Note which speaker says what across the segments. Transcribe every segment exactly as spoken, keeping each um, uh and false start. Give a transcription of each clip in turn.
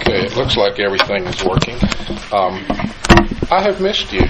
Speaker 1: Okay, it looks like everything is working. Um, I have missed you.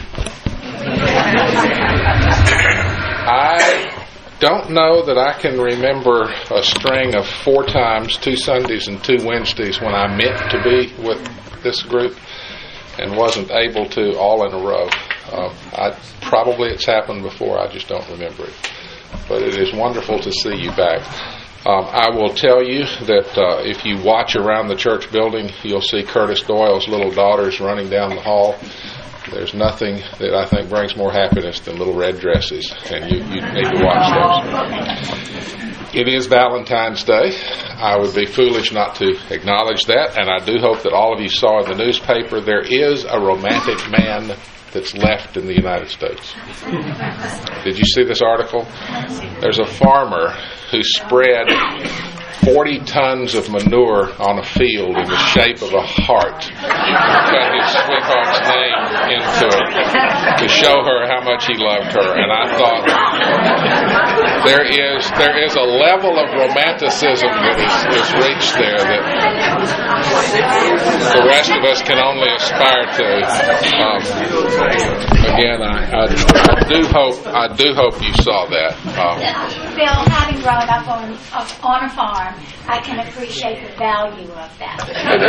Speaker 1: I don't know that I can remember a string of four times, two Sundays and two Wednesdays, when I meant to be with this group and wasn't able to all in a row. Uh, I, probably it's happened before, I just don't remember it. But it is wonderful to see you back. Um, I will tell you that uh, if you watch around the church building, you'll see Curtis Doyle's little daughters running down the hall. There's nothing that I think brings more happiness than little red dresses, and you, you need to watch those. It is Valentine's Day. I would be foolish not to acknowledge that, and I do hope that all of you saw in the newspaper there is a romantic man that's left in the United States. Did you see this article? There's a farmer who spread forty tons of manure on a field in the shape of a heart, cut his sweetheart's name into it to show her how much he loved her. And I thought, there is there is a level of romanticism that is, is reached there that the rest of us can only aspire to. Um, again, I, I, I do hope I do hope you saw that. Um,
Speaker 2: Bill, having grown up on on a farm, I can appreciate the value of that.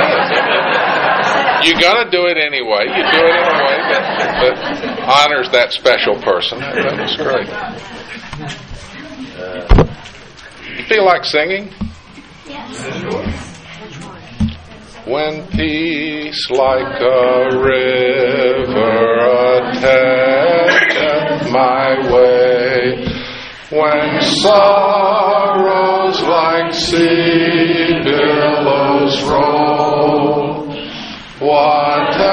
Speaker 1: You gotta do it anyway. You do it anyway that, that honors that special person. That was great. You feel like singing?
Speaker 2: Yes.
Speaker 1: When peace like a river attendeth my way, when sorrows like sea billows roll, whatever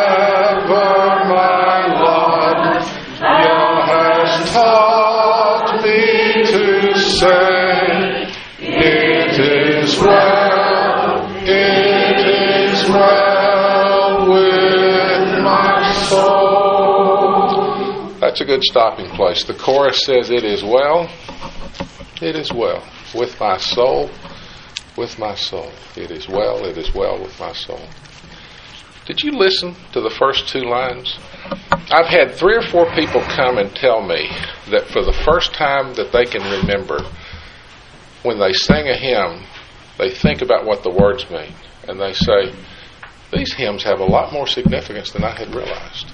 Speaker 1: my lot has taught me to say, it is well, it is well with my soul. That's a good stopping place. The chorus says, it is well, it is well with my soul, with my soul. It is well, it is well with my soul. Did you listen to the first two lines? I've had three or four people come and tell me that for the first time that they can remember, when they sing a hymn, they think about what the words mean. And they say, these hymns have a lot more significance than I had realized.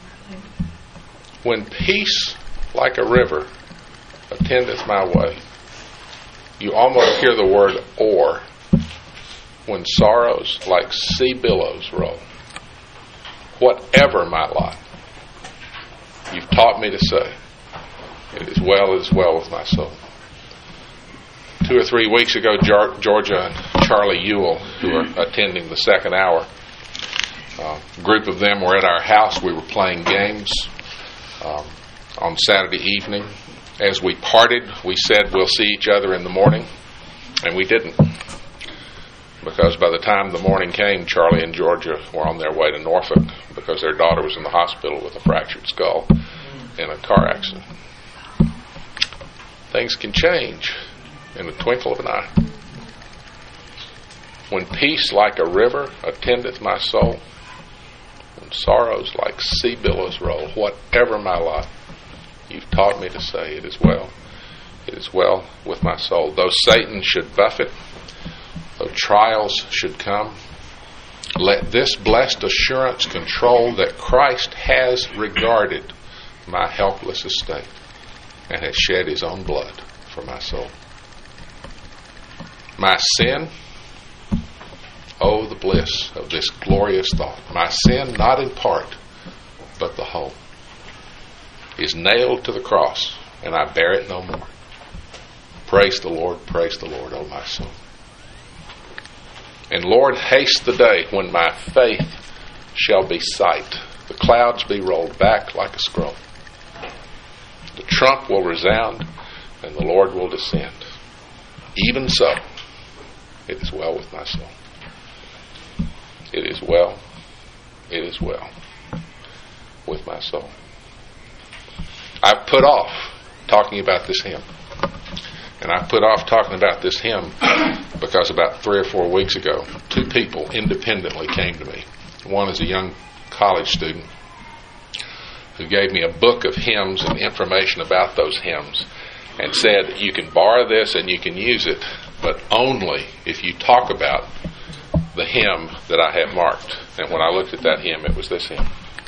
Speaker 1: When peace like a river attendeth my way, you almost hear the word or. When sorrows like sea billows roll, whatever my lot, you've taught me to say, it is well, it is well with my soul. Two or three weeks ago, Georgia and Charlie Ewell, who are attending the second hour, uh, a group of them were at our house. We were playing games um, on Saturday evening. As we parted, we said we'll see each other in the morning, and we didn't. Because by the time the morning came, Charlie and Georgia were on their way to Norfolk because their daughter was in the hospital with a fractured skull in a car accident. Things can change in the twinkle of an eye. When peace like a river attendeth my soul, when sorrows like sea billows roll, whatever my lot, you've taught me to say, it is well, it is well with my soul. Though Satan should buffet, though trials should come, let this blessed assurance control that Christ has regarded my helpless estate and has shed his own blood for my soul. My sin, oh, the bliss of this glorious thought. My sin, not in part, but the whole, is nailed to the cross, and I bear it no more. Praise the Lord, praise the Lord, oh my soul. And Lord, haste the day when my faith shall be sight, the clouds be rolled back like a scroll. The trump will resound, and the Lord will descend. Even so, it is well with my soul. It is well, it is well with my soul. I've put off talking about this hymn And I put off talking about this hymn because about three or four weeks ago, two people independently came to me. One is a young college student who gave me a book of hymns and information about those hymns and said, you can borrow this and you can use it, but only if you talk about the hymn that I have marked. And when I looked at that hymn, it was this hymn.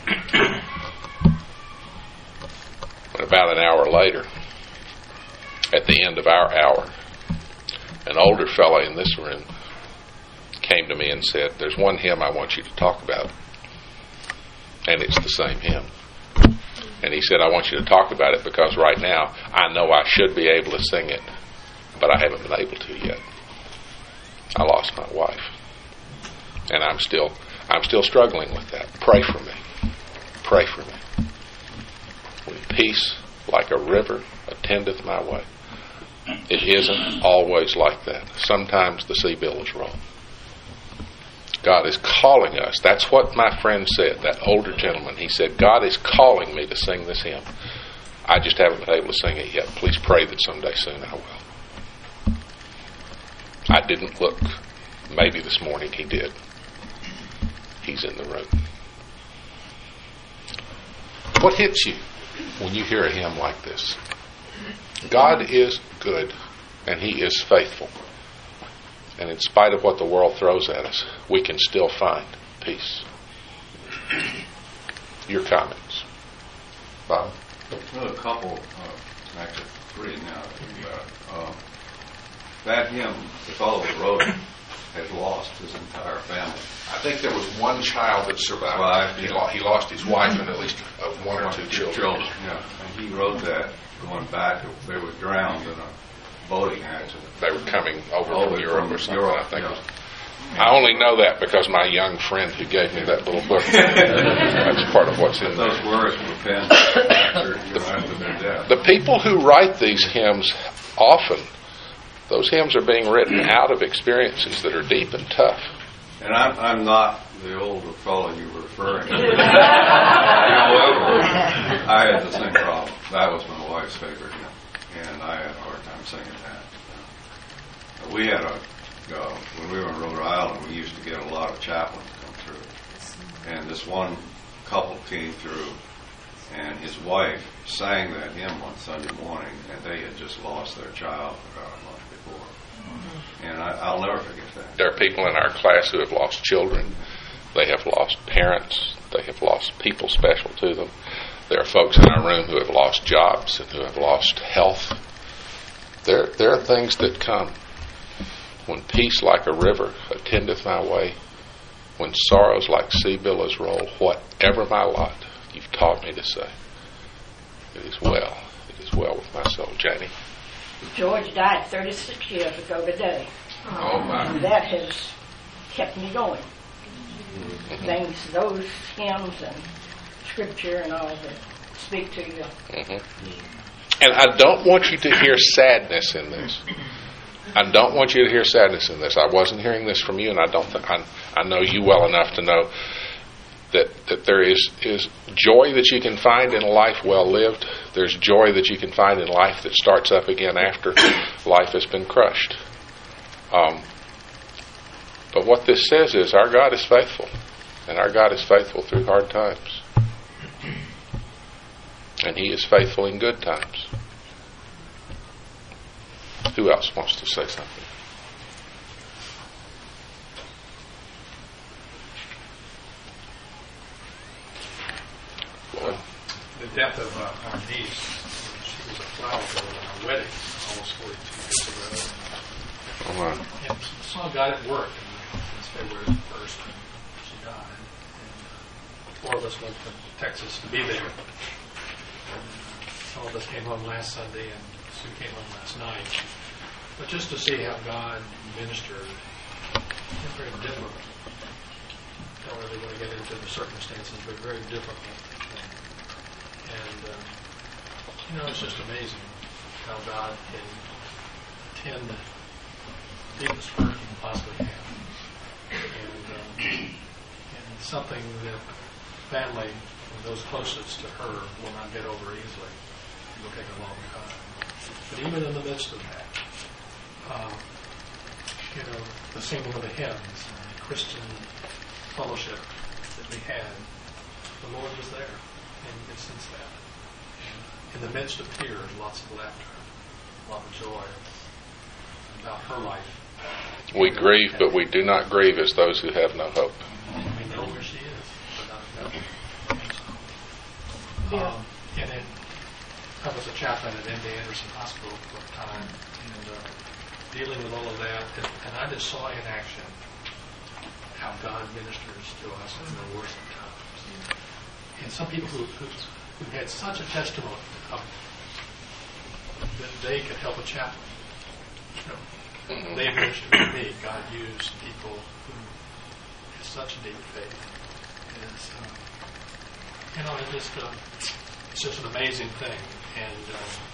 Speaker 1: And about an hour later, at the end of our hour, an older fellow in this room came to me and said, there's one hymn I want you to talk about, and it's the same hymn. And he said, I want you to talk about it because right now I know I should be able to sing it, but I haven't been able to yet. I lost my wife, and I'm still I'm still struggling with that. Pray for me. Pray for me. When peace like a river attendeth my way. It isn't always like that. Sometimes the sea billows roll. God is calling us. That's what my friend said, that older gentleman. He said, God is calling me to sing this hymn. I just haven't been able to sing it yet. Please pray that someday soon I will. I didn't look. Maybe this morning he did. He's in the room. What hits you when you hear a hymn like this? God is good, and He is faithful. And in spite of what the world throws at us, we can still find peace. Your comments, Bob?
Speaker 3: Well, a couple, uh, actually three now. Uh, that hymn, the fellow that wrote it, has lost his entire family.
Speaker 1: I think there was one child that survived.
Speaker 3: Right.
Speaker 1: He, lo- he lost his wife and at least uh, one or two children.
Speaker 3: children. Yeah, and he wrote that going back. They were drowned in a boating accident.
Speaker 1: They were coming over
Speaker 3: Over
Speaker 1: from Europe
Speaker 3: from
Speaker 1: or something,
Speaker 3: Europe,
Speaker 1: I think.
Speaker 3: yeah.
Speaker 1: I only know that because my young friend who gave me that little book, that's part of what's in
Speaker 3: Those
Speaker 1: there.
Speaker 3: words were penned after, you know, after their death.
Speaker 1: The people who write these hymns, often, those hymns are being written out of experiences that are deep and tough.
Speaker 3: And I'm, I'm not the older fellow you were referring to. However, I had the same problem. That was my wife's favorite hymn, and I had a hard time singing that. We had a, uh, when we were in Rhode Island, we used to get a lot of chaplains come through. And this one couple came through, and his wife sang that hymn one Sunday morning, and they had just lost their child about a month before. And I, I'll never forget that.
Speaker 1: There are people in our class who have lost children. They have lost parents. They have lost people special to them. There are folks in our room who have lost jobs and who have lost health. There, there are things that come. When peace like a river attendeth my way, when sorrows like sea billows roll, whatever my lot, you've taught me to say, it is well. It is well with my soul. Janie?
Speaker 4: George died thirty-six years ago today.
Speaker 1: Oh, my.
Speaker 4: And that has kept me going.
Speaker 1: Mm-hmm.
Speaker 4: Things, those hymns and scripture and all that speak to you.
Speaker 1: Mm-hmm. And I don't want you to hear sadness in this. I don't want you to hear sadness in this. I wasn't hearing this from you, and I don't think I, I know you well enough to know that that there is is joy that you can find in a life well lived. There's joy that you can find in life that starts up again after life has been crushed. Um, but what this says is our God is faithful, and our God is faithful through hard times, and He is faithful in good times. Who else wants to say something? Lloyd?
Speaker 5: The death of uh, our niece. She was a flower girl at our wedding almost forty-two years ago.
Speaker 1: Oh, my.
Speaker 5: And saw God at work. And it's February first when she died. And uh, four of us went to Texas to be there. And, uh, some of us came home last Sunday, and Sue came home last night. But just to see how God ministered, it's very difficult. Don't really want to get into the circumstances, but very difficult. And, uh, you know, it's just amazing how God can tend the deepest hurt you can possibly have. And, um, and something that family, those closest to her, will not get over easily. It will take a long time. But even in the midst of that, um, you know, the singing of the hymns and the Christian fellowship that we had, the Lord was there, and you could sense that. And in the midst of tears, lots of laughter, a lot of joy about her life.
Speaker 1: We grieve, but we do not grieve as those who have no hope.
Speaker 5: We know where she is, without a doubt.
Speaker 4: Yeah.
Speaker 5: Um, and then I was a chaplain at M D Anderson Hospital for a time, and uh, dealing with all of that, and, and I just saw in action how God ministers to us in the worst of times. And some people who, who, who had such a testimony of that they could help a chaplain. You know, they mentioned to me God used people who have such a deep faith. And it's, uh, you know, it just, uh, it's just an amazing thing. And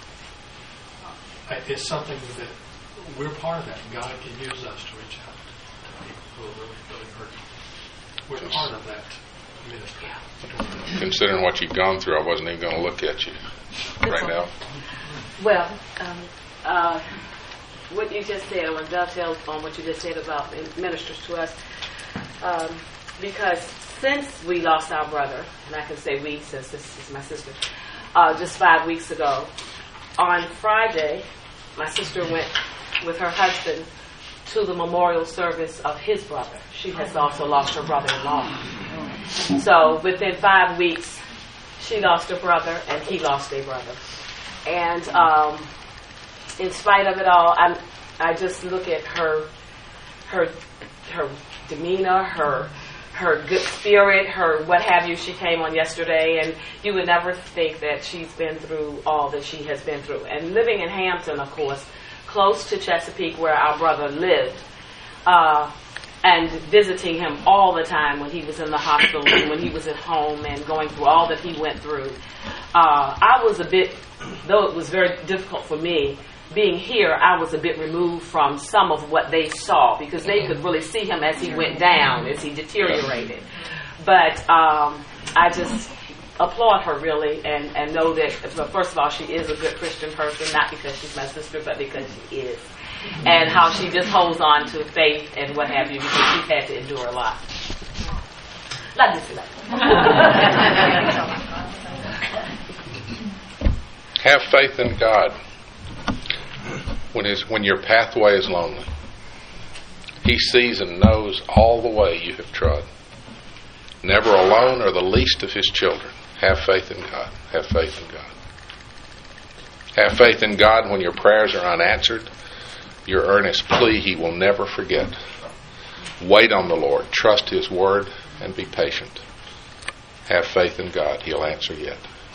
Speaker 5: uh, it's something that we're part of that. God can use us to reach out to people who are really, really hurting. We're
Speaker 1: Yes.
Speaker 5: part of that ministry.
Speaker 1: Considering what you've gone through, I wasn't even going to look at you right now.
Speaker 6: Well, um, uh, what you just said, I want to dovetail on what you just said about ministers to us, um, because since we lost our brother, and I can say we since this is my sister, uh, just five weeks ago, on Friday, my sister went with her husband to the memorial service of his brother. She has also lost her brother-in-law. So within five weeks, she lost her brother, and he lost a brother. And um, in spite of it all, I'm, I just look at her, her, her demeanor, her, her good spirit, her what have you. She came on yesterday, and you would never think that she's been through all that she has been through. And living in Hampton, of course, close to Chesapeake, where our brother lived, uh, and visiting him all the time when he was in the hospital and when he was at home and going through all that he went through. Uh, I was a bit, though it was very difficult for me, being here, I was a bit removed from some of what they saw because they could really see him as he went down, as he deteriorated. But um, I just applaud her really and, and know that, first of all, she is a good Christian person, not because she's my sister, but because she is. And how she just holds on to faith and what have you, because she's had to endure a lot. Love you, love.
Speaker 1: Have faith in God when his, when your pathway is lonely. He sees and knows all the way you have trod. Never alone or the least of his children. Have faith in God. Have faith in God. Have faith in God when your prayers are unanswered. Your earnest plea he will never forget. Wait on the Lord. Trust his word and be patient. Have faith in God. He'll answer yet.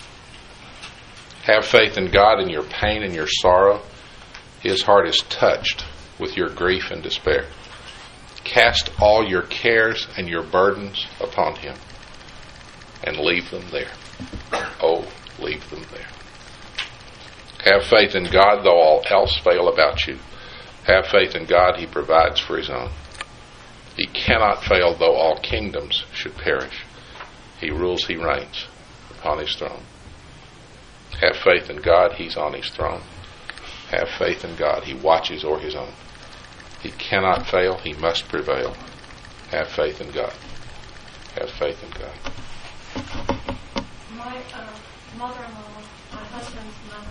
Speaker 1: Have faith in God in your pain and your sorrow. His heart is touched with your grief and despair. Cast all your cares and your burdens upon him and leave them there. Oh, leave them there. Have faith in God though all else fail about you. Have faith in God, he provides for his own. He cannot fail though all kingdoms should perish. He rules, he reigns upon his throne. Have faith in God, he's on his throne. Have faith in God, he watches o'er his own. He cannot fail, he must prevail. Have faith in God. Have faith in God.
Speaker 2: My uh, mother-in-law, my husband's mother,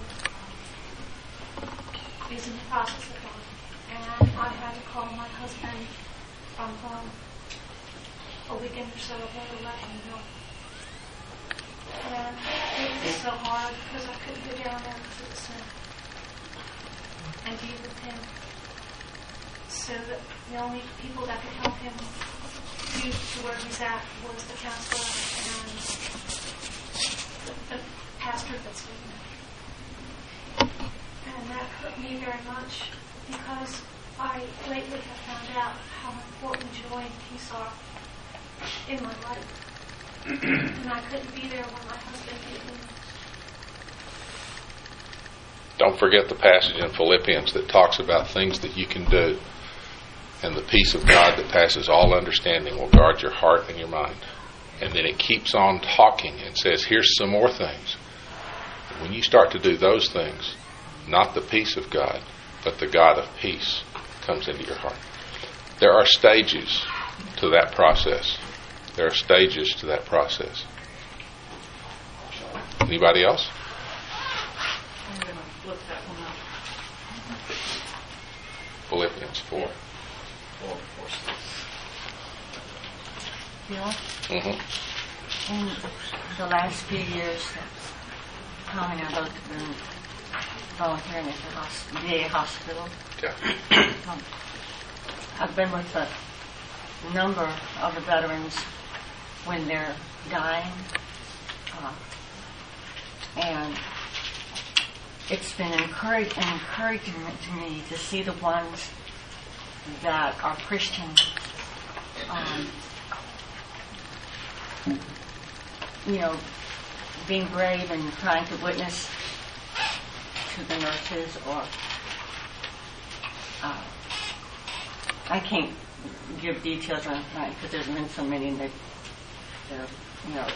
Speaker 2: uh, is in the process of dying. And I had to call my husband from home a weekend or so ago to let him know. And it was so hard because I couldn't go down there to the center and be with him. So that the only people that could help him get to where he's at was the counselor and the, the pastor that's with him. And that hurt me very much because I lately have found out how important joy and peace are in my life. And I couldn't be there when my husband didn't.
Speaker 1: Don't forget the passage in Philippians that talks about things that you can do, and the peace of God that passes all understanding will guard your heart and your mind. And then it keeps on talking and says, here's some more things. And when you start to do those things, not the peace of God, but the God of peace comes into your heart. There are stages to that process. There are stages to that process. Anybody else?
Speaker 6: I'm going to look that one up.
Speaker 1: Philippians four.
Speaker 4: Bill,
Speaker 1: Mm-hmm.
Speaker 4: in the last few years, Tom and I both been volunteering at the hos- V A hospital.
Speaker 1: Yeah.
Speaker 4: Um, I've been with a number of the veterans when they're dying, uh, and it's been encourage- an encouragement to me to see the ones that are Christian, um, you know, being brave and trying to witness to the nurses, or uh, I can't give details on that because there's been so many that they're, you know,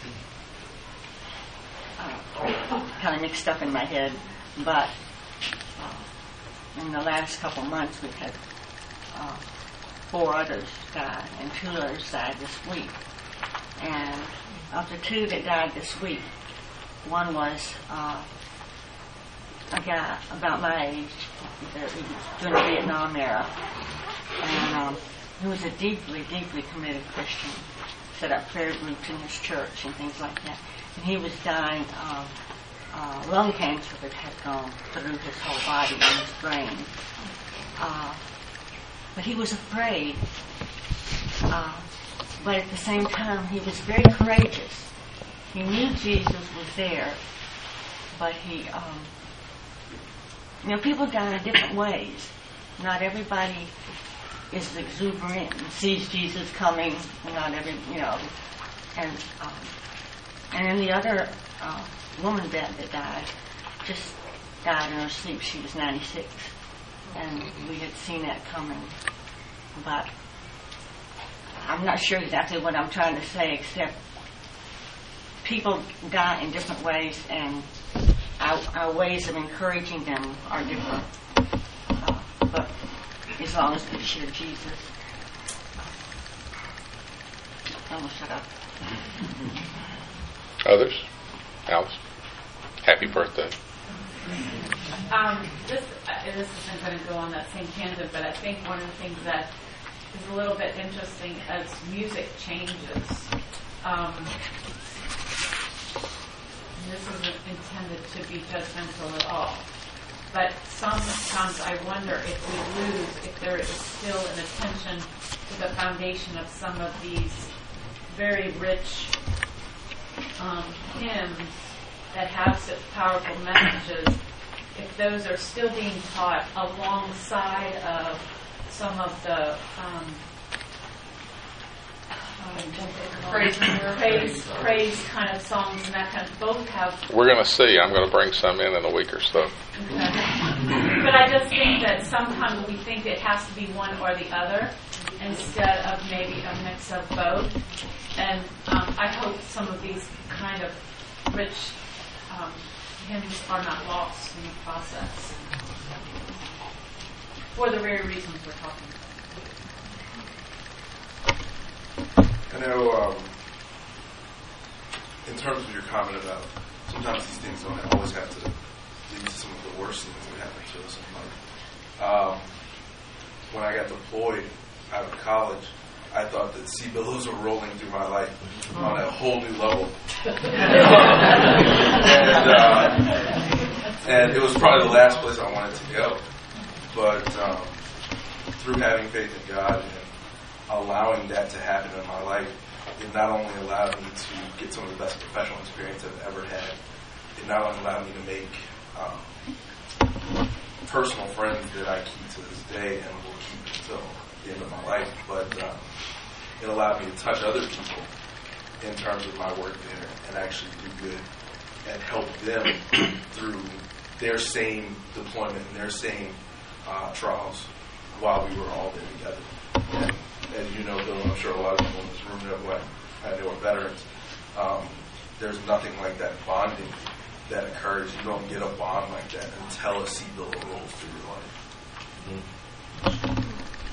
Speaker 4: uh, kind of mixed up in my head. But uh, in the last couple months, we've had uh, four others die, and two others died this week. And of the two that died this week, one was uh, a guy about my age that was during the Vietnam era, and um, he was a deeply, deeply committed Christian. Set up prayer groups in his church and things like that. And he was dying of uh, lung cancer that had gone through his whole body and his brain. Uh, but he was afraid. Uh, but at the same time, he was very courageous. He knew Jesus was there, but he, um, you know, people die in different ways. Not everybody is exuberant and sees Jesus coming. Not every, you know, and um, and then the other uh, woman that, that died just died in her sleep. She was ninety-six, and we had seen that coming, but I'm not sure exactly what I'm trying to say, except people die in different ways, and our, our ways of encouraging them are different. Uh, but as long as we share Jesus. I'm going to shut up.
Speaker 1: Others? Alice? Happy birthday.
Speaker 7: Um, this, uh, this isn't going to go on that same tangent, but I think one of the things that is a little bit interesting as music changes. Um, this isn't intended to be judgmental at all, but sometimes I wonder if we lose, if there is still an attention to the foundation of some of these very rich um, hymns that have such powerful messages, if those are still being taught alongside of some of the um, um, praise, praise, praise kind of songs, and that kind of both have.
Speaker 1: We're going to see. I'm going to bring some in in a week or so.
Speaker 7: Okay. But I just think that sometimes we think it has to be one or the other instead of maybe a mix of both. And um, I hope some of these kind of rich um, hymns are not lost in the process for the very reasons we're talking about.
Speaker 8: I know, um, in terms of your comment about sometimes these things don't always have to lead to some of the worst things that happen to us in life. Um, when I got deployed out of college, I thought that sea billows were rolling through my life on a whole new level. and, uh, and it was probably the last place I wanted to go. But um, through having faith in God and allowing that to happen in my life, it not only allowed me to get some of the best professional experience I've ever had, it not only allowed me to make um, personal friends that I keep to this day and will keep until the end of my life, but um, it allowed me to touch other people in terms of my work there and actually do good and help them through their same deployment and their same uh, trials while we were all there together. And as you know, Bill, I'm sure a lot of people in this room know who I, I know are veterans. Um, there's nothing like that bonding that occurs. You don't get a bond like that until a seed builder rolls through your life.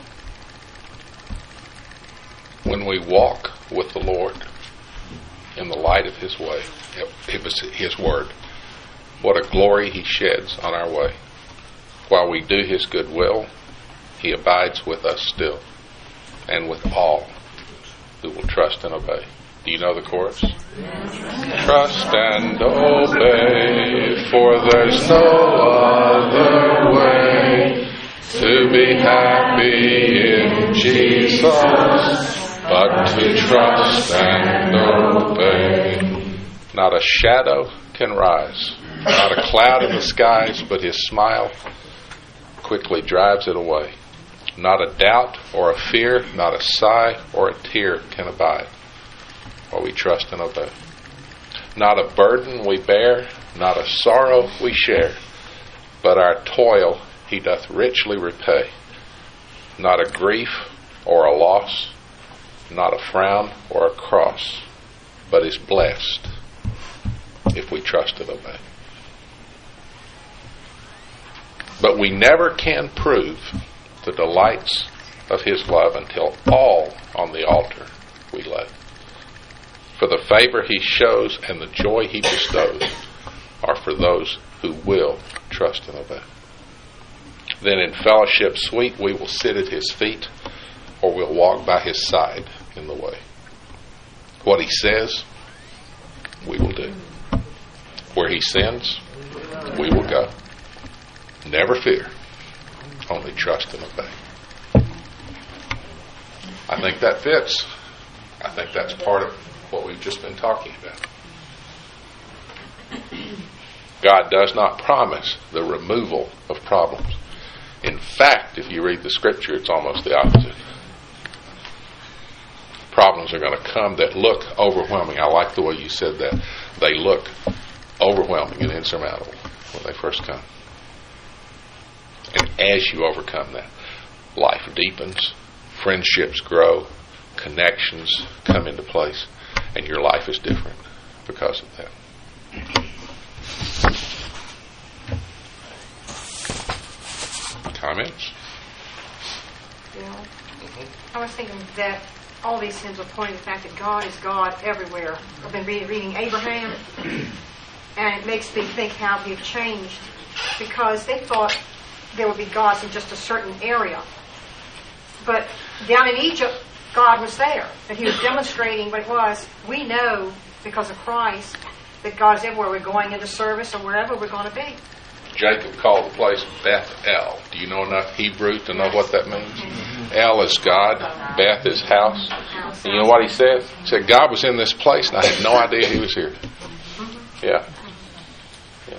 Speaker 1: When we walk with the Lord in the light of His way, it was His word, what a glory He sheds on our way. While we do His good will, He abides with us still, and with all who will trust and obey. Do you know the chorus? Trust and obey, for there's no other way to be happy in Jesus but to trust and obey. Not a shadow can rise, not a cloud in the skies, but His smile quickly drives it away. Not a doubt or a fear, not a sigh or a tear can abide while we trust and obey. Not a burden we bear, not a sorrow we share, but our toil He doth richly repay. Not a grief or a loss, not a frown or a cross, but is blessed if we trust and obey. But we never can prove the delights of His love until all on the altar we lay. For the favor He shows and the joy He bestows are for those who will trust and obey. Then in fellowship sweet we will sit at His feet, or we'll walk by His side in the way. What He says, we will do. Where He sends, we will go. Never fear, only trust and obey. I think that fits. I think that's part of what we've just been talking about. God does not promise the removal of problems. In fact, if you read the scripture, it's almost the opposite. Problems are going to come that look overwhelming. I like the way you said that. They look overwhelming and insurmountable when they first come. And as you overcome that, life deepens, friendships grow, connections come into place, and your life is different because of that. Comments?
Speaker 9: Bill, I was thinking that all these hymns are pointing to the fact that God is God everywhere. I've been reading, reading Abraham, and it makes me think how we've changed, because they thought there would be gods in just a certain area. But down in Egypt, God was there, and He was demonstrating what it was. We know, because of Christ, that God is everywhere. We're going into service or wherever we're going to be.
Speaker 1: Jacob called the place Beth-el. Do you know enough Hebrew to know what that means? Mm-hmm. El is God, Beth is house. And you know what he said? He said, God was in this place and I had no idea He was here. Yeah. yeah.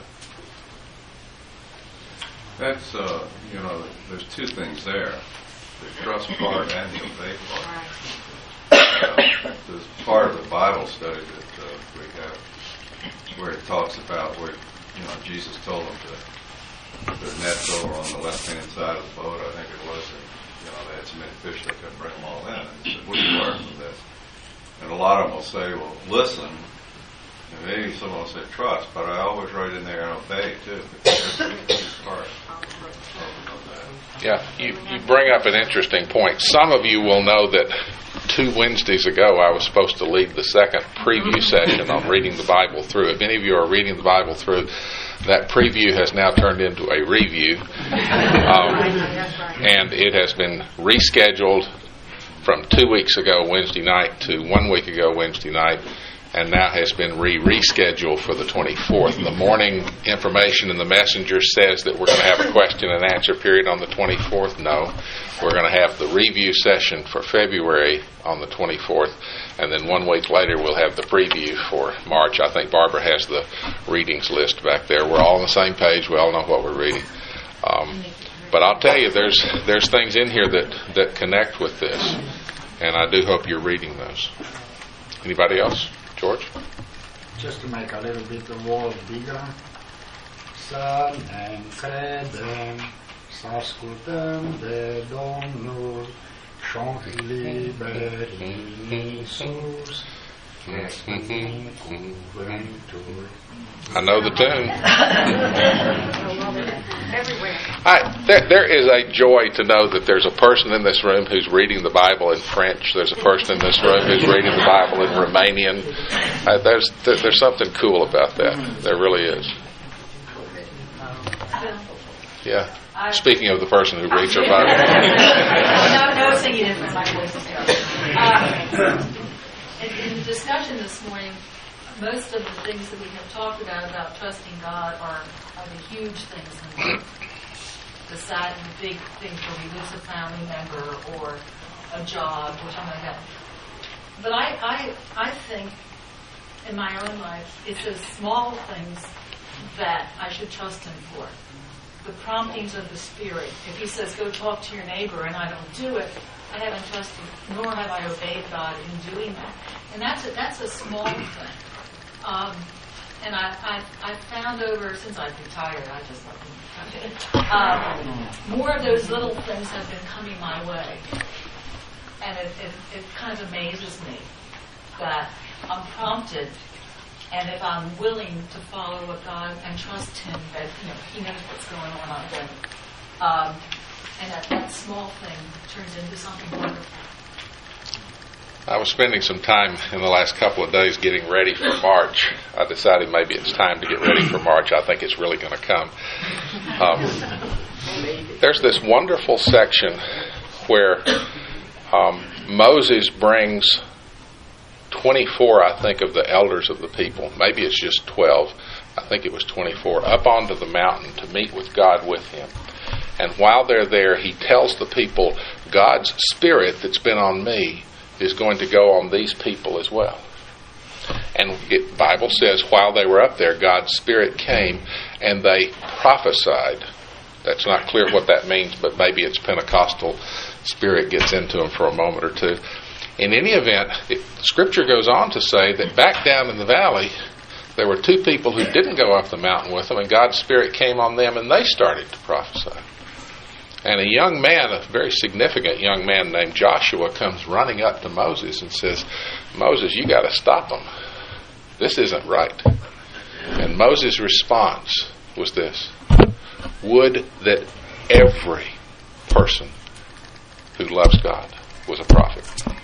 Speaker 3: That's, uh, you know, there's two things there. The trust part and the obey part. Uh, there's part of the Bible study that uh, we have where it talks about where, you know, Jesus told them to put their nets over on the left-hand side of the boat, I think it was, and, you know, they had so many fish they couldn't bring them all in. And he said, what do you learn from this? And a lot of them will say, well, listen, and maybe someone will say trust, but I always write in there and obey, too, because that's the part.
Speaker 1: Yeah, you, you bring up an interesting point. Some of you will know that two Wednesdays ago I was supposed to lead the second preview session on reading the Bible through. If any of you are reading the Bible through, that preview has now turned into a review. Um, and it has been rescheduled from two weeks ago Wednesday night to one week ago Wednesday night, and now has been re-rescheduled for the twenty-fourth. The morning information in the messenger says that we're going to have a question and answer period on the twenty-fourth. No. We're going to have the review session for February on the twenty-fourth, and then one week later we'll have the preview for March. I think Barbara has the readings list back there. We're all on the same page. We all know what we're reading. Um, but I'll tell you, there's there's things in here that, that connect with this, and I do hope you're reading those. Anybody else? George?
Speaker 10: Just to make a little bit the world bigger. Să ne încredem, să ascultăm de Domnul și-o fi liberi în Iisus.
Speaker 1: I know the tune.
Speaker 9: Everywhere.
Speaker 1: I, there, there is a joy to know that there's a person in this room who's reading the Bible in French. There's a person in this room who's reading the Bible in Romanian. Uh, there's there's something cool about that. There really is. Yeah. Speaking of the person who reads her Bible.
Speaker 11: no, no singing in front of my voice is terrible. Uh, in, in the discussion this morning, most of the things that we have talked about about trusting God are, are the huge things in life. Deciding the big things where we lose a family member or a job or something like that. But I, I, I think in my own life, it's those small things that I should trust Him for. The promptings of the Spirit. If He says, go talk to your neighbor, and I don't do it, I haven't trusted, nor have I obeyed God in doing that. And that's a, that's a small thing. Um, and I, I, I found over, since I've retired, I just love them. Um, more of those little things have been coming my way. And it, it, it kind of amazes me that I'm prompted, and if I'm willing to follow what God and trust Him, that you know He knows what's going on out there, um, and that that small thing turns into something wonderful.
Speaker 1: I was spending some time in the last couple of days getting ready for March. I decided maybe it's time to get ready for March. I think it's really going to come. Um, there's this wonderful section where um, Moses brings twenty-four, I think, of the elders of the people. Maybe it's just twelve. I think it was twenty-four. Up onto the mountain to meet with God with him. And while they're there, he tells the people, God's Spirit that's been on me is going to go on these people as well. And the Bible says while they were up there, God's Spirit came and they prophesied. That's not clear what that means, but maybe it's Pentecostal Spirit gets into them for a moment or two. In any event, it, Scripture goes on to say that back down in the valley, there were two people who didn't go up the mountain with them, and God's Spirit came on them and they started to prophesy. And a young man, a very significant young man named Joshua, comes running up to Moses and says, Moses, you got to stop them. This isn't right. And Moses' response was this: would that every person who loves God was a prophet.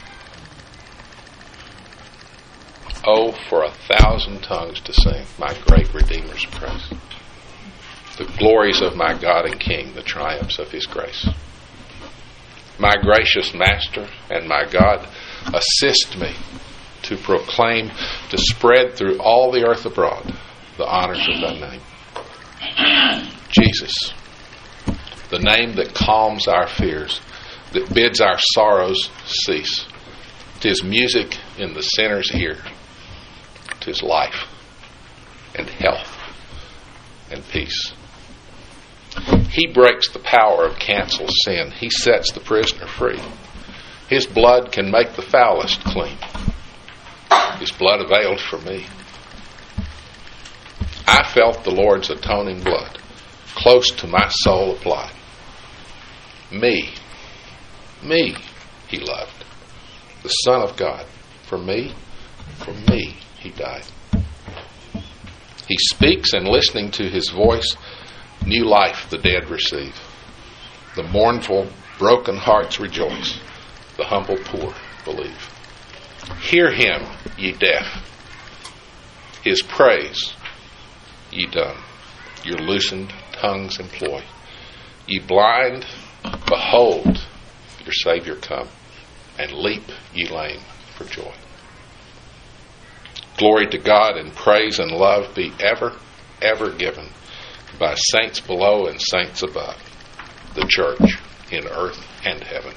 Speaker 1: Oh, for a thousand tongues to sing my great Redeemer's praise. The glories of my God and King, the triumphs of His grace. My gracious Master and my God, assist me to proclaim, to spread through all the earth abroad the honors of thy name. Jesus, the name that calms our fears, that bids our sorrows cease. 'Tis music in the sinner's ear. 'Tis life and health and peace. He breaks the power of canceled sin. He sets the prisoner free. His blood can make the foulest clean. His blood availed for me. I felt the Lord's atoning blood close to my soul applied. Me, me He loved. The Son of God. For me, for me He died. He speaks, and listening to His voice, new life the dead receive. The mournful, broken hearts rejoice. The humble poor believe. Hear Him, ye deaf. His praise, ye dumb. Your loosened tongues employ. Ye blind, behold, your Savior come. And leap, ye lame, for joy. Glory to God and praise and love be ever, ever given by saints below and saints above, the church in earth and heaven.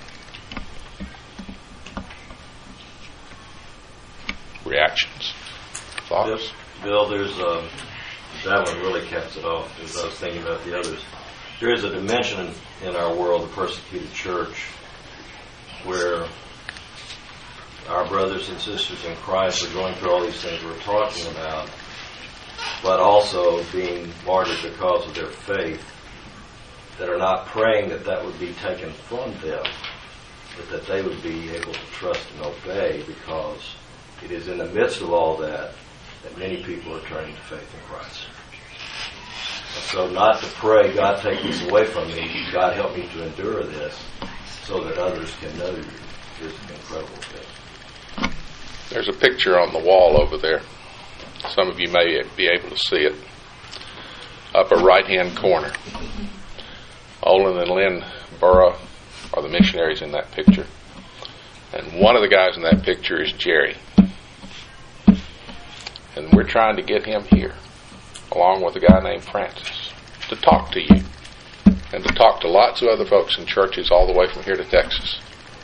Speaker 1: Reactions? Thoughts?
Speaker 12: Bill, there's um, that one really caps it off, as I was thinking about the others. There is a dimension in our world, the persecuted church, where our brothers and sisters in Christ are going through all these things we're talking about, but also being martyred because of their faith, that are not praying that that would be taken from them, but that they would be able to trust and obey because it is in the midst of all that that many people are turning to faith in Christ. And so not to pray, God, take this away from me, God, help me to endure this so that others can know you, is an incredible thing.
Speaker 1: There's a picture on the wall over there. Some of you may be able to see it. Upper right-hand corner. Olin and Lynn Burrow are the missionaries in that picture. And one of the guys in that picture is Jerry. And we're trying to get him here, along with a guy named Francis, to talk to you and to talk to lots of other folks in churches all the way from here to Texas.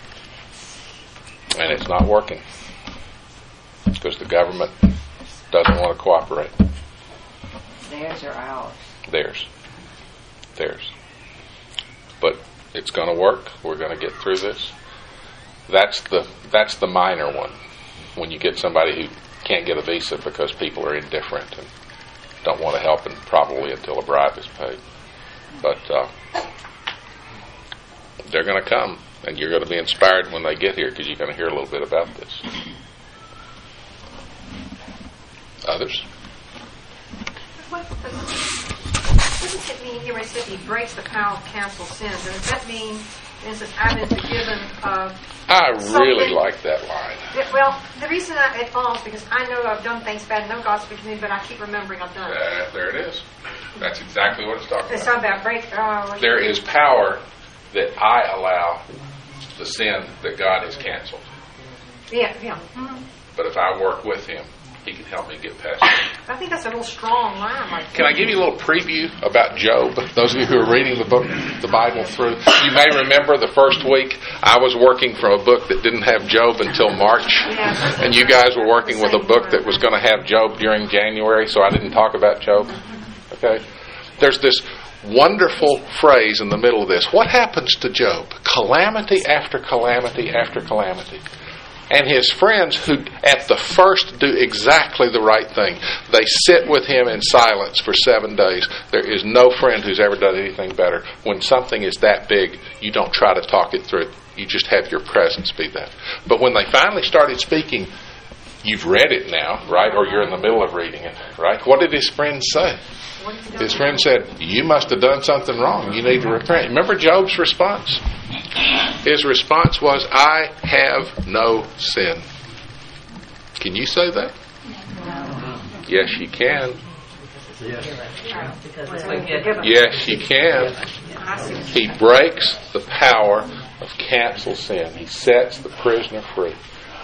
Speaker 1: And it's not working because the government doesn't want to cooperate.
Speaker 4: Theirs or ours?
Speaker 1: Theirs. Theirs. But it's going to work. We're going to get through this. That's the that's the minor one. When you get somebody who can't get a visa because people are indifferent and don't want to help, and probably until a bribe is paid. But uh, they're going to come, and you're going to be inspired when they get here because you're going to hear a little bit about this. Others?
Speaker 9: What, what does it mean here when it says he breaks the power of cancel sins? And does that mean, for instance, I've been forgiven of
Speaker 1: I really
Speaker 9: something?
Speaker 1: like that line.
Speaker 9: Yeah, well, the reason I, it falls because I know I've done things bad, I know God's forgiven me, but I keep remembering I've done it.
Speaker 1: Uh, there it is. That's exactly what it's talking
Speaker 9: It's
Speaker 1: about.
Speaker 9: talking about break. Oh,
Speaker 1: There is power that I allow the sin that God has canceled.
Speaker 9: yeah, yeah. Mm-hmm.
Speaker 1: But if I work with Him, He can help me get past it.
Speaker 9: I think that's a real strong line. Like
Speaker 1: Can I give you a little preview about Job? Those of you who are reading the book, the Bible through, you may remember the first week I was working from a book that didn't have Job until March, and you guys were working with a book that was going to have Job during January, so I didn't talk about Job. Okay? There's this wonderful phrase in the middle of this. What happens to Job? Calamity after calamity after calamity. And his friends who at the first do exactly the right thing. They sit with him in silence for seven days. There is no friend who's ever done anything better. When something is that big, you don't try to talk it through. You just have your presence be that. But when they finally started speaking, you've read it now, right? Or you're in the middle of reading it, right? What did his friends say? His friend said, you must have done something wrong. You need to repent. Remember Job's response? His response was, I have no sin. Can you say that? Yes, you can. Yes, you can. He breaks the power of cancel sin. He sets the prisoner free.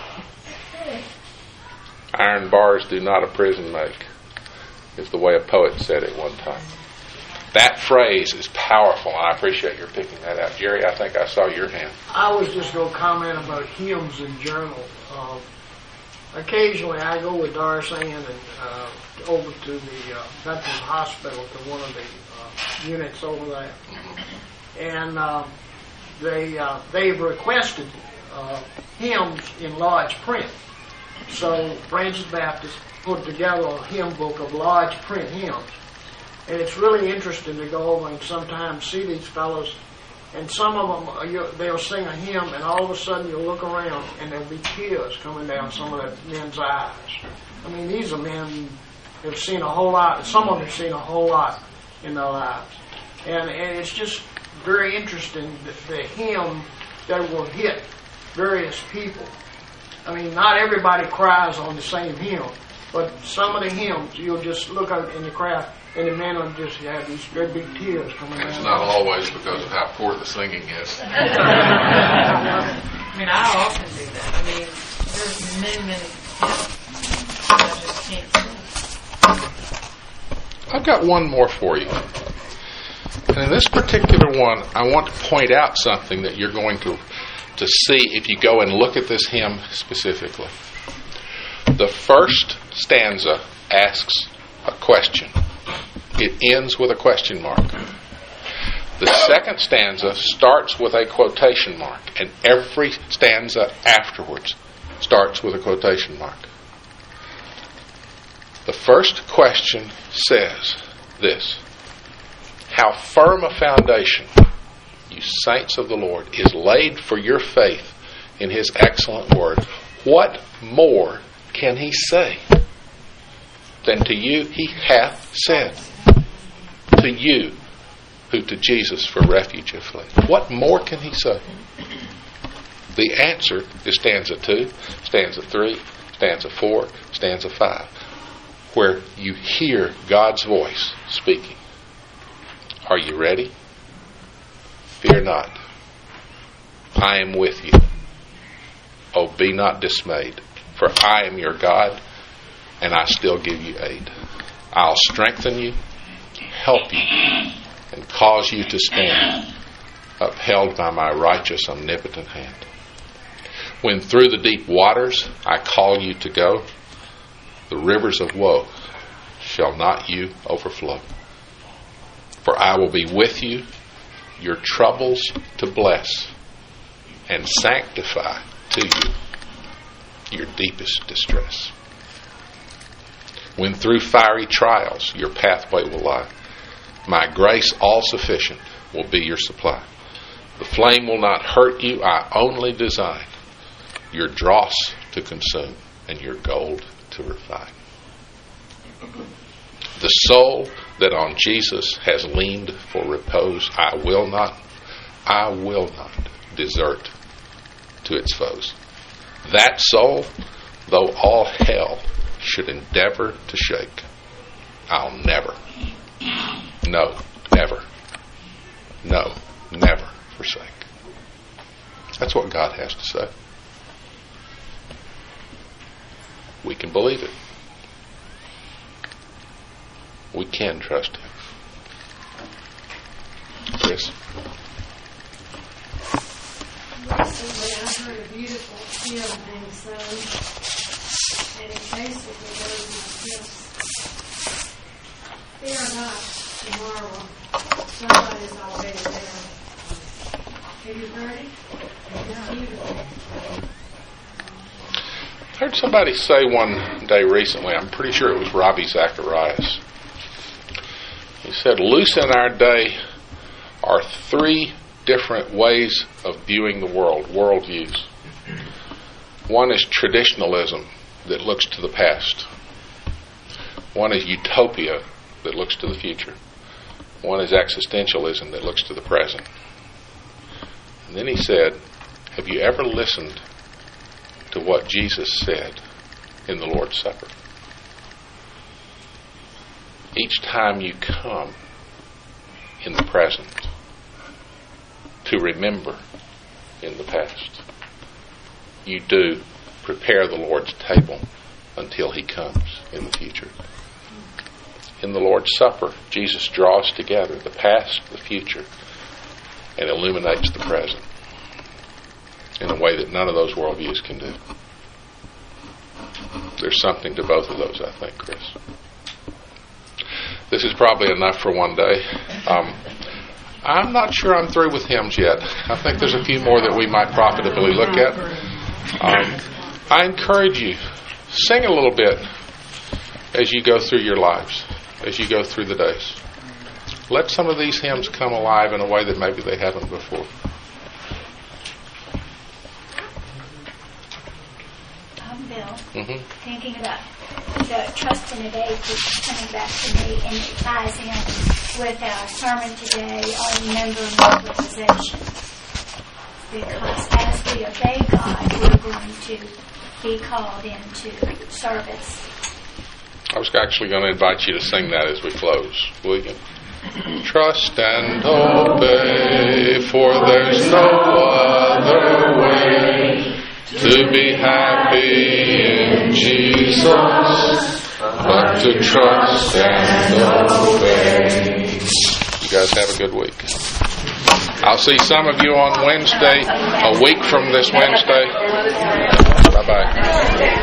Speaker 1: Iron bars do not a prison make, is the way a poet said it one time. That phrase is powerful, and I appreciate your picking that out. Jerry, I think I saw your hand.
Speaker 13: I was just going to comment about hymns in general. Uh, occasionally I go with Doris Ann and uh, over to the uh, Veterans Hospital, to one of the uh, units over there. And uh, they, uh, they've requested uh, hymns in large print. So Francis Baptist put together a hymn book of large print hymns. And it's really interesting to go over and sometimes see these fellows, and some of them, are, you, they'll sing a hymn, and all of a sudden you'll look around, and there'll be tears coming down some of the men's eyes. I mean, these are men who have seen a whole lot, some of them have seen a whole lot in their lives. And, and it's just very interesting, the, the hymn that will hit various people. I mean, not everybody cries on the same hymn, but some of the hymns, you'll just look out in the crowd, and the men will just have these great big tears coming down.
Speaker 1: It's not always because of how poor the singing is.
Speaker 7: I mean, I often do that. I mean, there's many, many hymns I just can't sing.
Speaker 1: I've got one more for you. And in this particular one, I want to point out something that you're going to, to see if you go and look at this hymn specifically. The first stanza asks a question. It ends with a question mark. The second stanza starts with a quotation mark, and every stanza afterwards starts with a quotation mark. The first question says this: how firm a foundation, you saints of the Lord, is laid for your faith in His excellent word. What more can he say than to you he hath said? To you who to Jesus for refuge have fled. What more can he say? The answer is stanza two, stanza three, stanza four, stanza five, where you hear God's voice speaking. Are you ready? Fear not. I am with you. Oh, be not dismayed, for I am your God, and I still give you aid. I'll strengthen you, help you, and cause you to stand, upheld by my righteous, omnipotent hand. When through the deep waters I call you to go, the rivers of woe shall not you overflow. For I will be with you, your troubles to bless, and sanctify to you your deepest distress. When through fiery trials your pathway will lie, my grace all sufficient will be your supply. The flame will not hurt you, I only design your dross to consume and your gold to refine. The soul that on Jesus has leaned for repose, I will not, I will not desert to its foes. That soul, though all hell should endeavor to shake, I'll never, no, never, no, never forsake. That's what God has to say. We can believe it. We can trust Him. Chris?
Speaker 14: Recently, I heard a beautiful hymn being sung, and it basically goes like this: fear not tomorrow, somebody's already there. Have you heard it? It's beautiful.
Speaker 1: I heard somebody say one day recently, I'm pretty sure it was Ravi Zacharias. He said, loose in our day are three different ways of viewing the world, worldviews. One is traditionalism that looks to the past. One is utopia that looks to the future. One is existentialism that looks to the present. And then he said, have you ever listened to what Jesus said in the Lord's Supper? Each time you come in the present to remember in the past, you do prepare the Lord's table until He comes in the future. In the Lord's Supper, Jesus draws together the past, the future, and illuminates the present in a way that none of those worldviews can do. There's something to both of those, I think, Chris. This is probably enough for one day. Um, I'm not sure I'm through with hymns yet. I think there's a few more that we might profitably look at. Um, I encourage you, sing a little bit as you go through your lives, as you go through the days. Let some of these hymns come alive in a way that maybe they haven't before.
Speaker 15: I'm Bill.
Speaker 1: Mm-hmm.
Speaker 15: Thinking about the trust in the day keeps coming back to me, and it ties in with our sermon today on remembering your possessions. Because as we obey God, we're going to be called into service.
Speaker 1: I was actually going to invite you to sing that as we close, will you? Trust and obey, for there's no other way to be happy in Jesus but to trust and obey. You guys have a good week. I'll see some of you on Wednesday, a week from this Wednesday. Bye-bye.